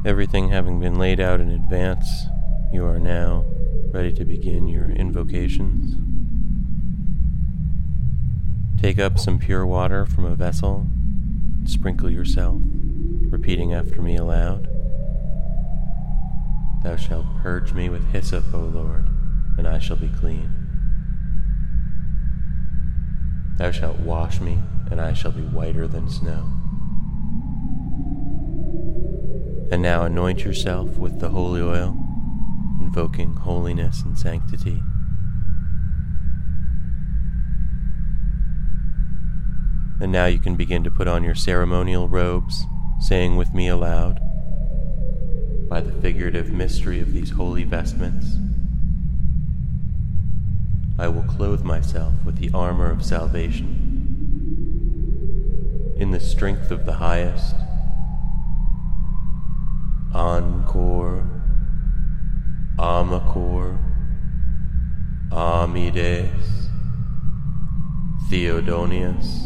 Everything having been laid out in advance, you are now ready to begin your invocations. Take up some pure water from a vessel, sprinkle yourself, repeating after me aloud. Thou shalt purge me with hyssop, O Lord, and I shall be clean. Thou shalt wash me, and I shall be whiter than snow. And now anoint yourself with the holy oil, invoking holiness and sanctity. And now you can begin to put on your ceremonial robes, saying with me aloud, by the figurative mystery of these holy vestments, I will clothe myself with the armor of salvation. In the strength of the highest, Encore, Amacor, Amides, Theodonius,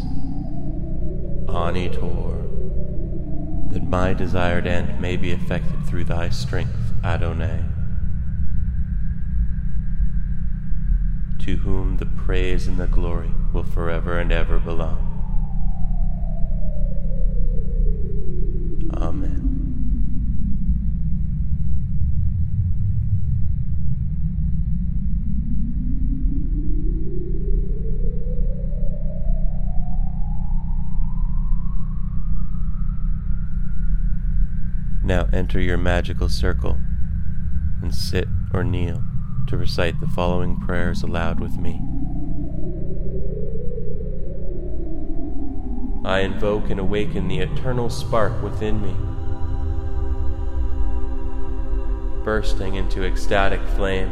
Anitor, that my desired end may be effected through thy strength, Adonai, to whom the praise and the glory will forever and ever belong. Amen. Now enter your magical circle and sit or kneel to recite the following prayers aloud with me. I invoke and awaken the eternal spark within me, bursting into ecstatic flame,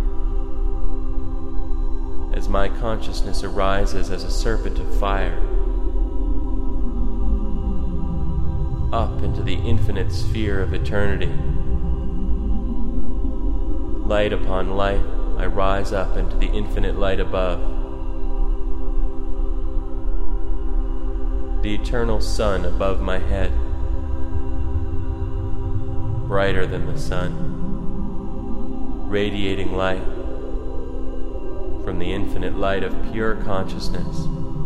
as my consciousness arises as a serpent of fire, up into the infinite sphere of eternity. Light upon light, I rise up into the infinite light above. The eternal sun above my head, brighter than the sun, radiating light from the infinite light of pure consciousness,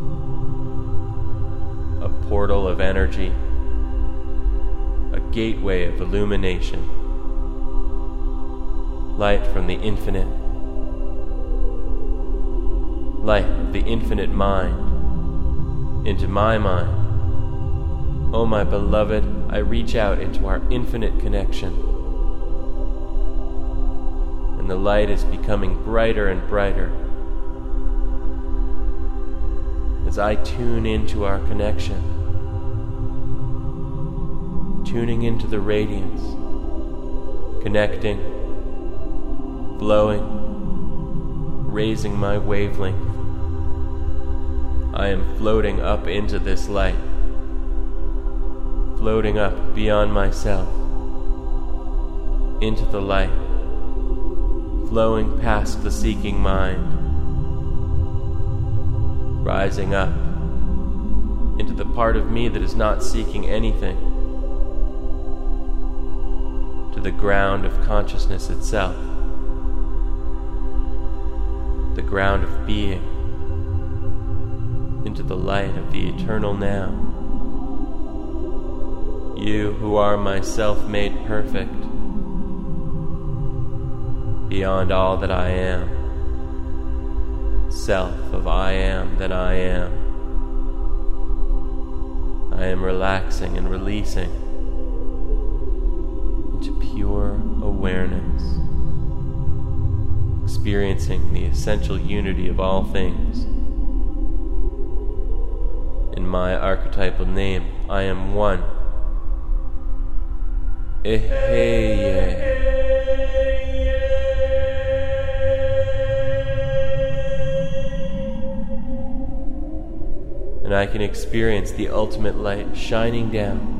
a portal of energy, a gateway of illumination, light from the infinite, light of the infinite mind into my mind. Oh, my beloved, I reach out into our infinite connection, and the light is becoming brighter and brighter as I tune into our connection, tuning into the radiance, connecting, flowing, raising my wavelength. I am floating up into this light, floating up beyond myself, into the light, flowing past the seeking mind, rising up into the part of me that is not seeking anything, to the ground of consciousness itself, the ground of being, into the light of the eternal now. You who are my self-made perfect, beyond all that I am, self of I am that I am. I am relaxing and releasing into pure awareness, experiencing the essential unity of all things. In my archetypal name, I am one. Eheye. And I can experience the ultimate light shining down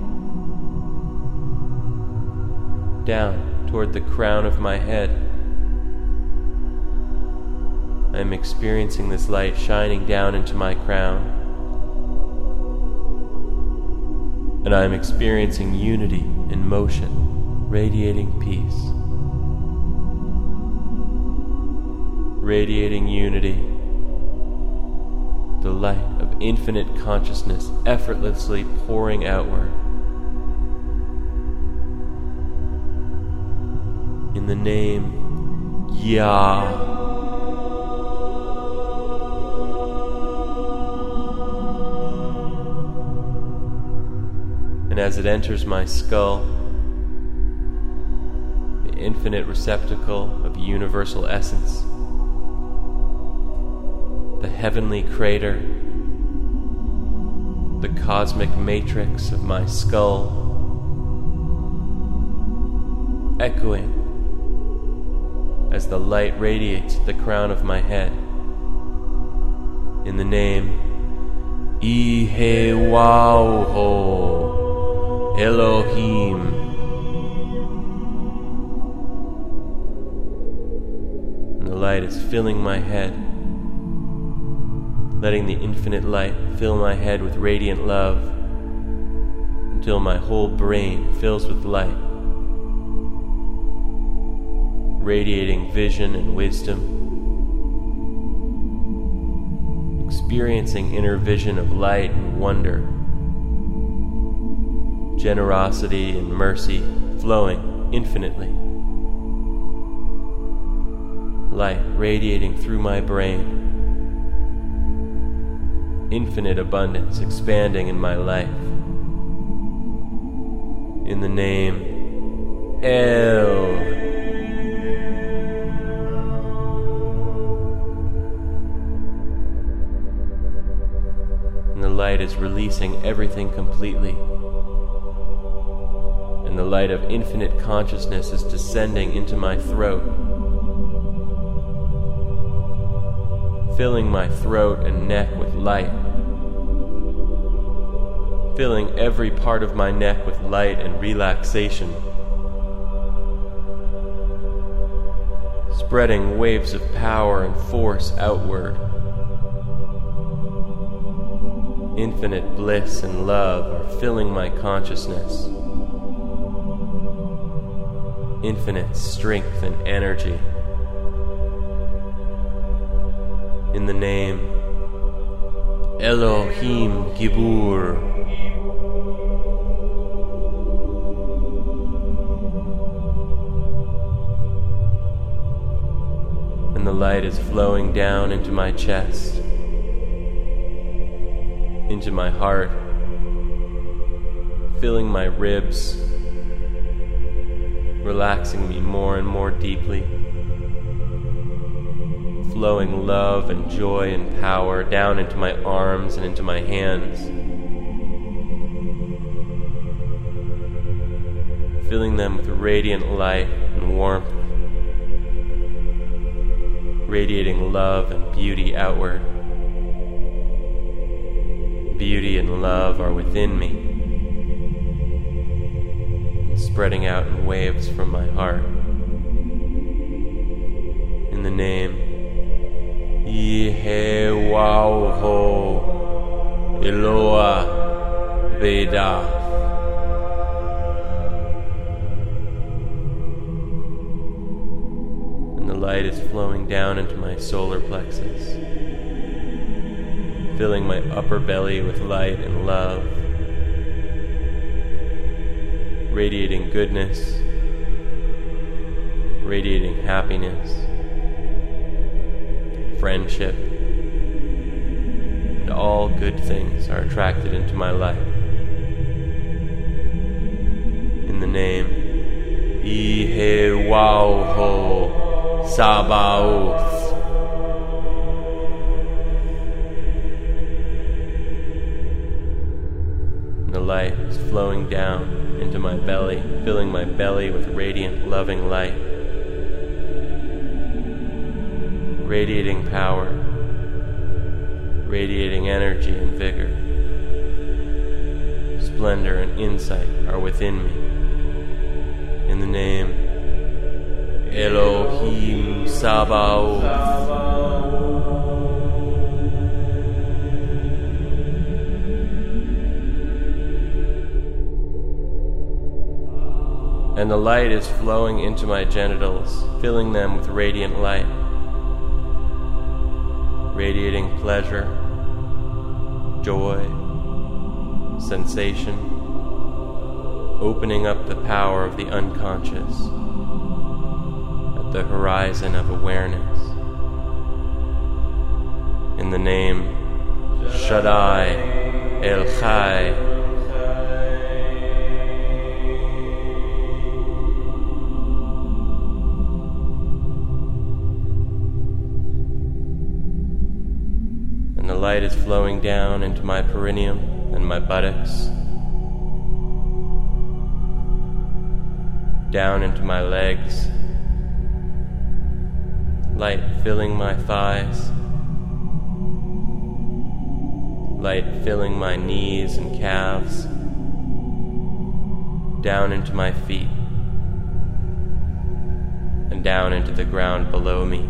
toward the crown of my head. I am experiencing this light shining down into my crown. And I am experiencing unity in motion. radiating peace, radiating unity, the light of infinite consciousness effortlessly pouring outward. In the name Yah. And as it enters my skull, the infinite receptacle of universal essence, the heavenly crater, the cosmic matrix of my skull, echoing as the light radiates the crown of my head. In the name Ihewauho Elohim. And the light is filling my head, letting the infinite light fill my head with radiant love until my whole brain fills with light, radiating vision and wisdom, experiencing inner vision of light and wonder, generosity and mercy flowing infinitely, light radiating through my brain, infinite abundance expanding in my life. In the name El. And the light is releasing everything completely. And the light of infinite consciousness is descending into my throat, filling my throat and neck with light, filling every part of my neck with light and relaxation, spreading waves of power and force outward. Infinite bliss and love are filling my consciousness. Infinite strength and energy. In the name Elohim Gibur. And the light is flowing down into my chest, into my heart, filling my ribs, relaxing me more and more deeply, flowing love and joy and power down into my arms and into my hands, filling them with radiant light and warmth, radiating love and beauty outward. Beauty and love are within me, and spreading out in waves from my heart. In the name Ihewauho Eloah Veda. And the light is flowing down into my solar plexus, filling my upper belly with light and love, radiating goodness, radiating happiness, friendship, and all good things are attracted into my life. In the name Ihewauho Sabaoth. The light is flowing down into my belly, filling my belly with radiant, loving light, radiating power, radiating energy and vigor. Splendor and insight are within me. In the name Elohim Sabaoth. and the light is flowing into my genitals, filling them with radiant light, radiating pleasure, joy, sensation, opening up the power of the unconscious at the horizon of awareness. In the name Shaddai El Chai, and the light is flowing down into my perineum and my buttocks, down into my legs, light filling my thighs, light filling my knees and calves, down into my feet, and down into the ground below me,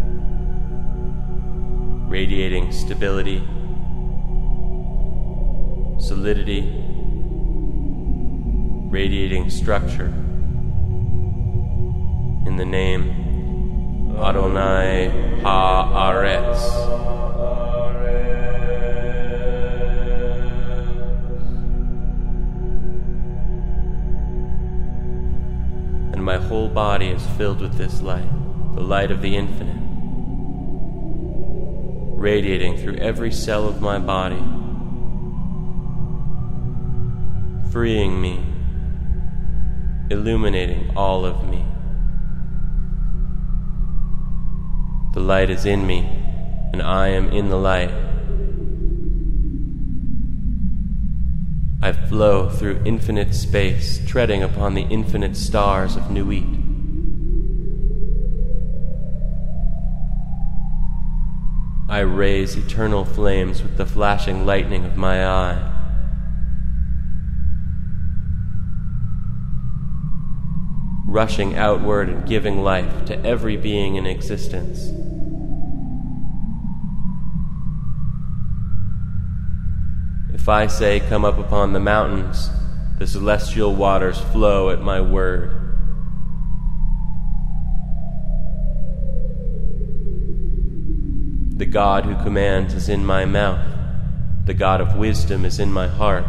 radiating stability, solidity, radiating structure. In the name Adonai Haaretz. And my whole body is filled with this light, the light of the infinite, radiating through every cell of my body, freeing me, illuminating all of me. The light is in me, and I am in the light. I flow through infinite space, treading upon the infinite stars of Nuit. I raise eternal flames with the flashing lightning of my eye. Rushing outward and giving life to every being in existence. If I say, "Come up upon the mountains," the celestial waters flow at my word. The God who commands is in my mouth. The God of wisdom is in my heart.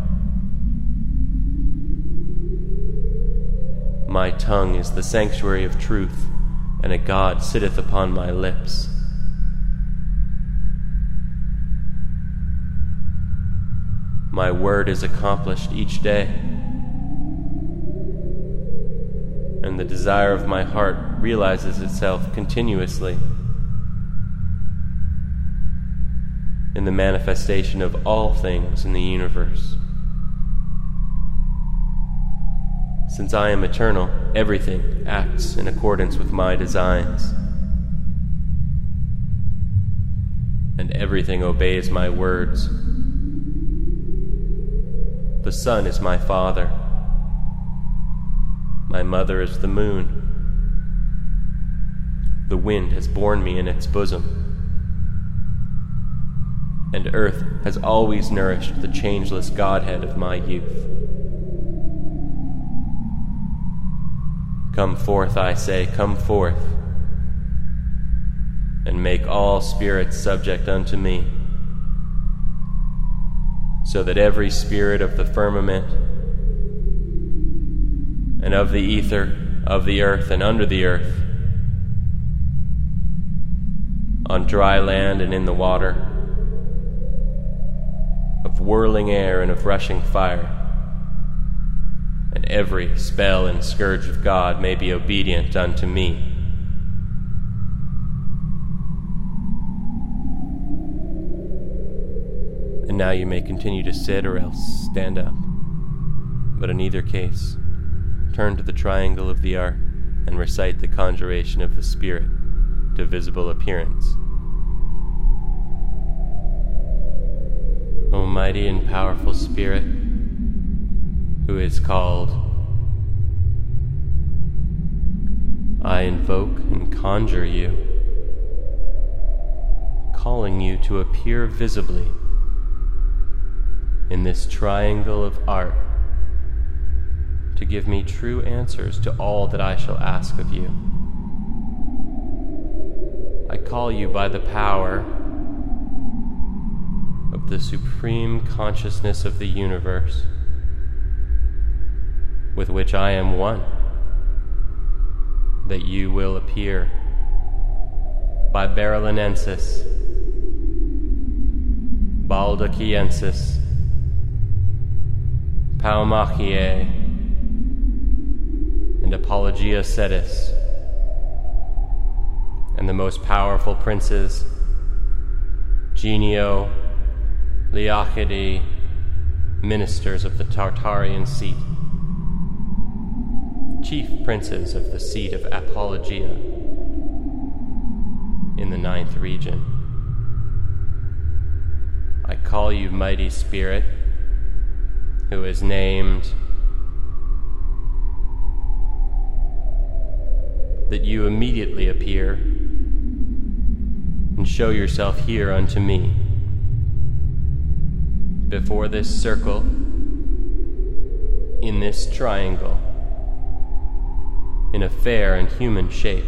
My tongue is the sanctuary of truth, and a God sitteth upon my lips. My word is accomplished each day, and the desire of my heart realizes itself continuously in the manifestation of all things in the universe. Since I am eternal, everything acts in accordance with my designs, and everything obeys my words. The sun is my father. My mother is the moon. The wind has borne me in its bosom, and earth has always nourished the changeless Godhead of my youth. Come forth, I say, come forth, and make all spirits subject unto me, so that every spirit of the firmament, and of the ether, of the earth, and under the earth, on dry land and in the water, of whirling air and of rushing fire, and every spell and scourge of God may be obedient unto me. And now you may continue to sit or else stand up. But in either case, turn to the triangle of the arc and recite the conjuration of the Spirit to visible appearance. Almighty and powerful Spirit, who is called, I invoke and conjure you, calling you to appear visibly in this triangle of art to give me true answers to all that I shall ask of you. I call you by the power of the supreme consciousness of the universe, with which I am one, that you will appear by Berlinensis, Baldachiensis, Paumachiae, and Apologia Sedis, and the most powerful princes, Genio, Leochidi, ministers of the Tartarian seat, chief princes of the seat of Apologia in the 9th region. I call you mighty spirit, who is named, that you immediately appear and show yourself here unto me, before this circle, in this triangle, in a fair and human shape,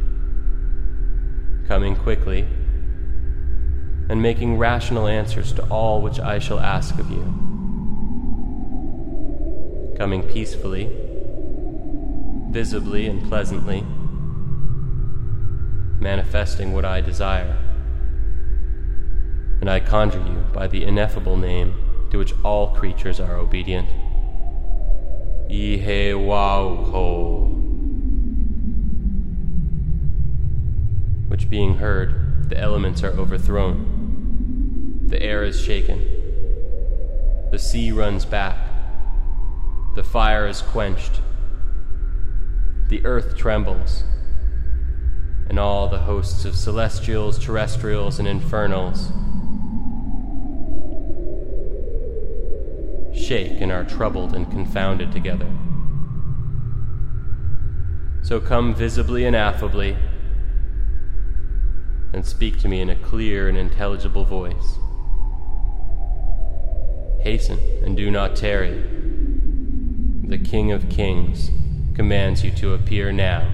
coming quickly and making rational answers to all which I shall ask of you, coming peacefully, visibly and pleasantly, manifesting what I desire. And I conjure you by the ineffable name to which all creatures are obedient, Ihewauho, which being heard, the elements are overthrown, the air is shaken, the sea runs back, the fire is quenched, the earth trembles, and all the hosts of celestials, terrestrials, and infernals shake and are troubled and confounded together. So come visibly and affably, and speak to me in a clear and intelligible voice. Hasten and do not tarry. The King of Kings commands you to appear now.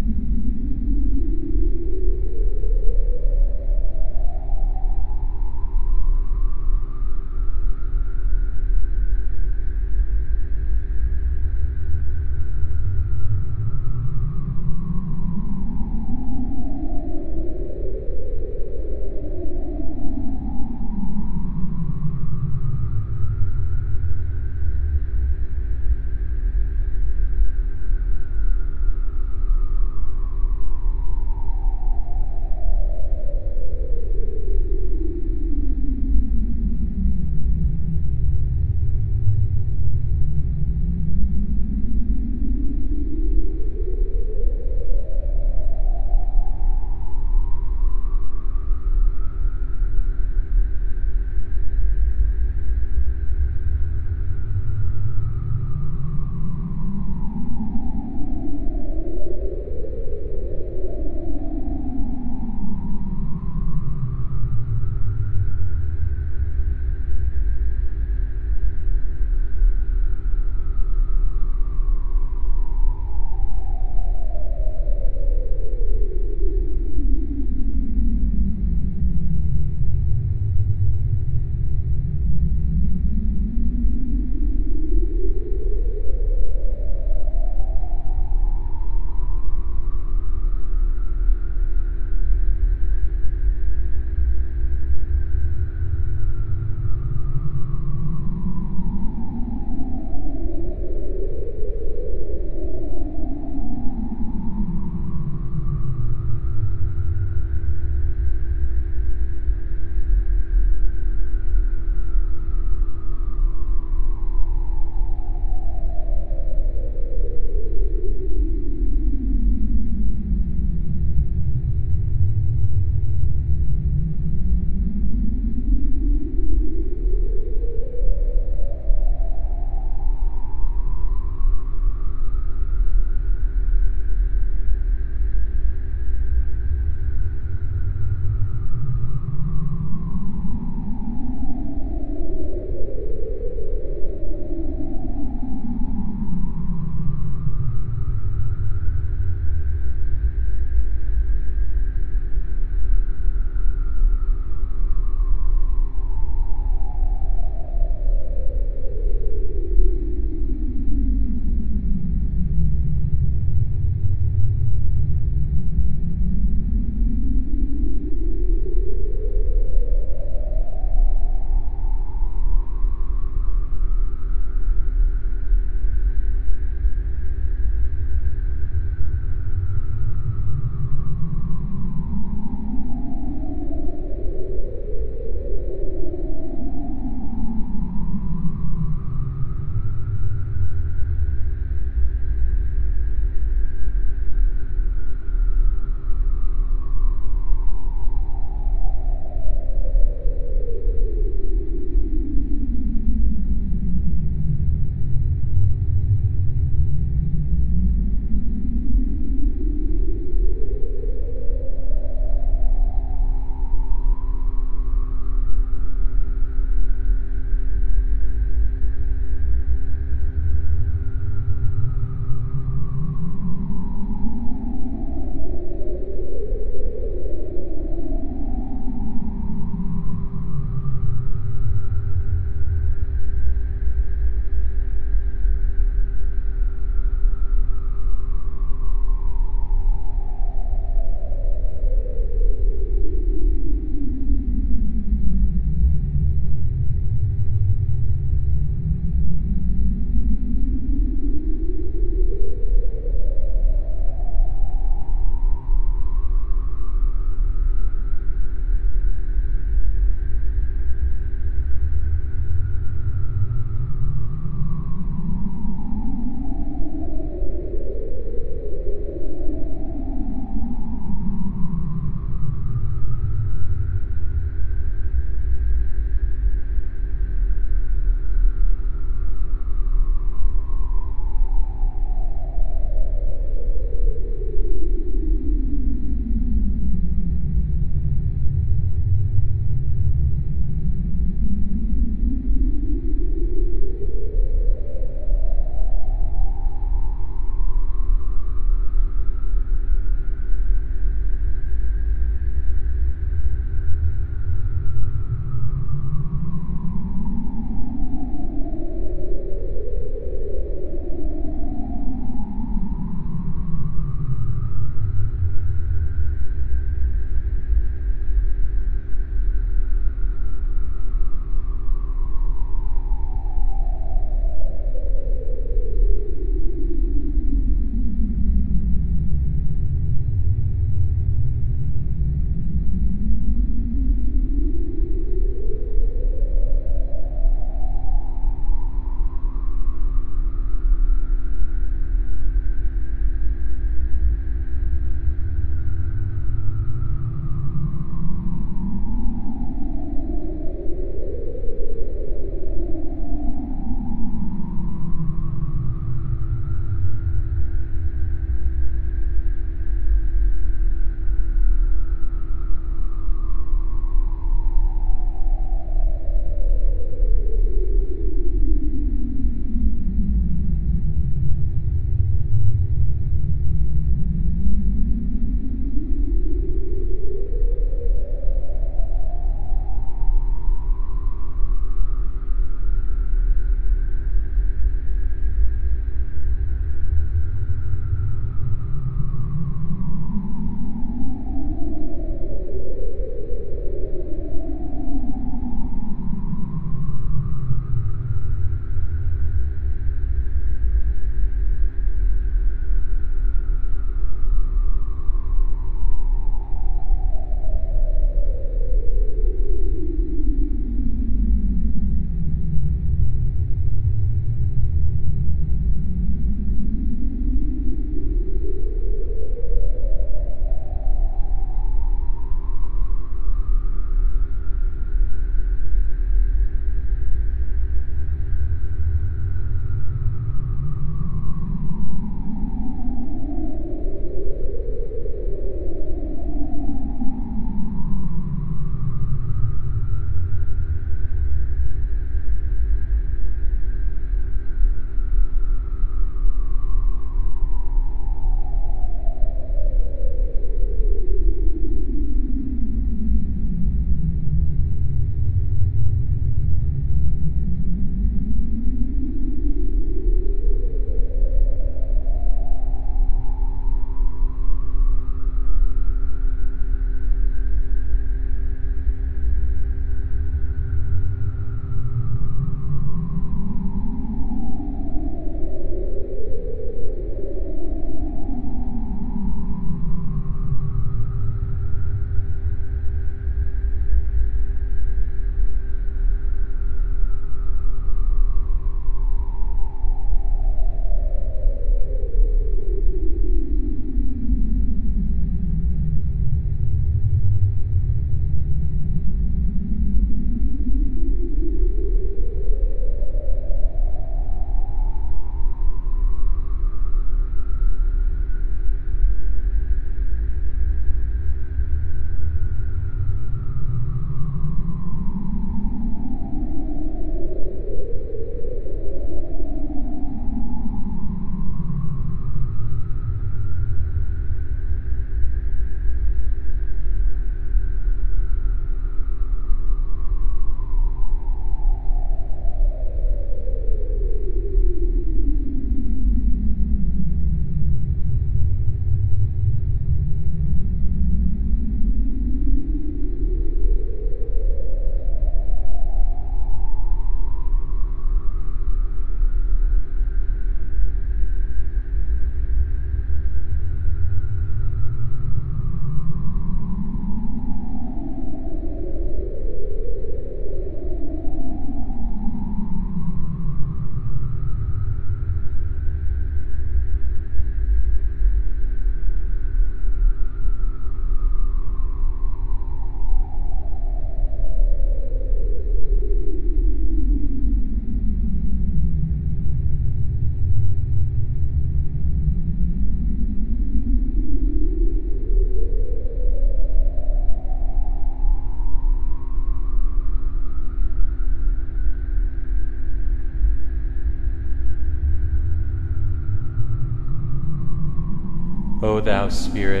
O thou Spirit,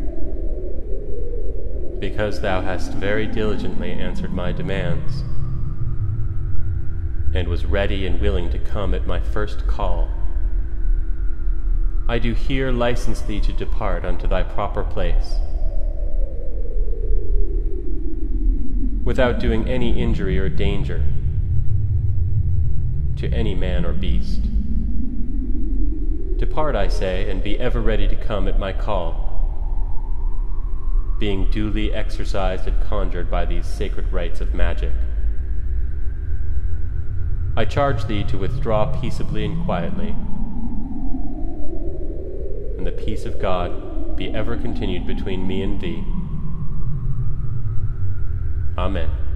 because thou hast very diligently answered my demands, and was ready and willing to come at my first call, I do here license thee to depart unto thy proper place, without doing any injury or danger to any man or beast. Depart, I say, and be ever ready to come at my call, being duly exercised and conjured by these sacred rites of magic. I charge thee to withdraw peaceably and quietly, and the peace of God be ever continued between me and thee. Amen.